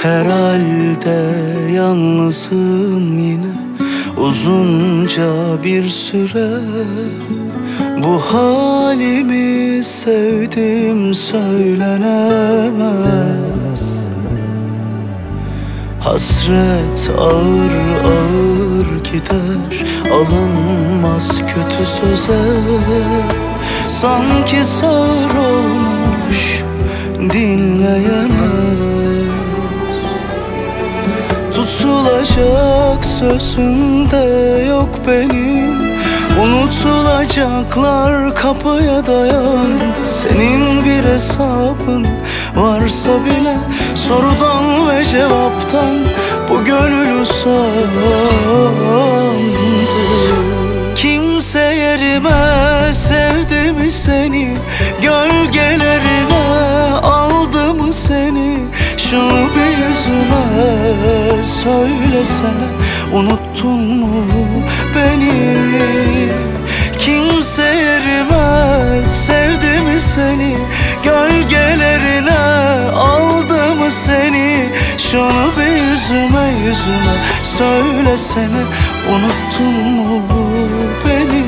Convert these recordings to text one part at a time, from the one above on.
Herhalde yalnızım yine uzunca bir süre. Bu halimi sevdim söylenemez. Hasret ağır ağır gider, alınmaz kötü söze. Sanki sağır olmuş dinleyemez. Tutulacak sözümde yok benim, unutulacaklar kapıya dayandı. Senin bir hesabın varsa bile sorudan ve cevaptan bu gönül usandı. Kimse yerime sevdi mi seni, gölgelerine aldı mı seni? Şunu bir yüzüme söylesene, unuttun mu beni? Kimse yerime sevdi mi seni, gölgelerine aldı mı seni? Şunu bir yüzüme söylesene, unuttun mu beni?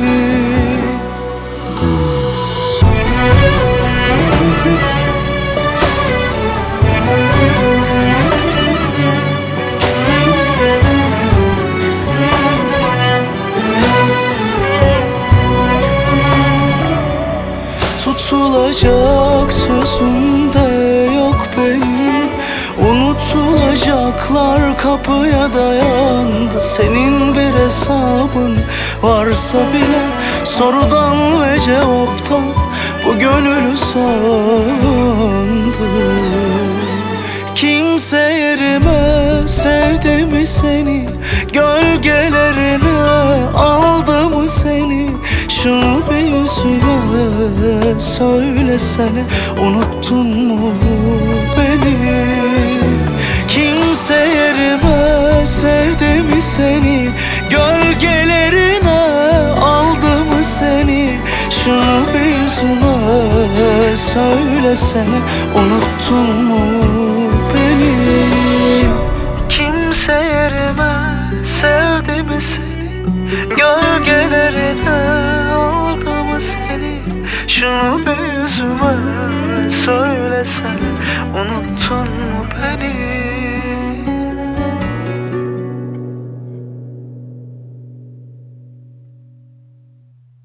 Tutulacak sözümde yok benim, unutulacaklar kapıya dayandı. Senin bir hesabın varsa bile sorudan ve cevaptan bu gönül usandı. Kimse yerime sevdi mi seni, gölgelerine aldı mı seni? Şunu bir yüzüme söylesene, unuttun mu beni? Kimse yerime sevdi mi seni, gölgelerine aldı mı seni? Şunu bir yüzüme söylesene, unuttun mu beni? Kimse yerime sevdi mi seni, gölgelerine aldı mı seni? Şunu bir yüzüme söylesene, unuttun mu beni?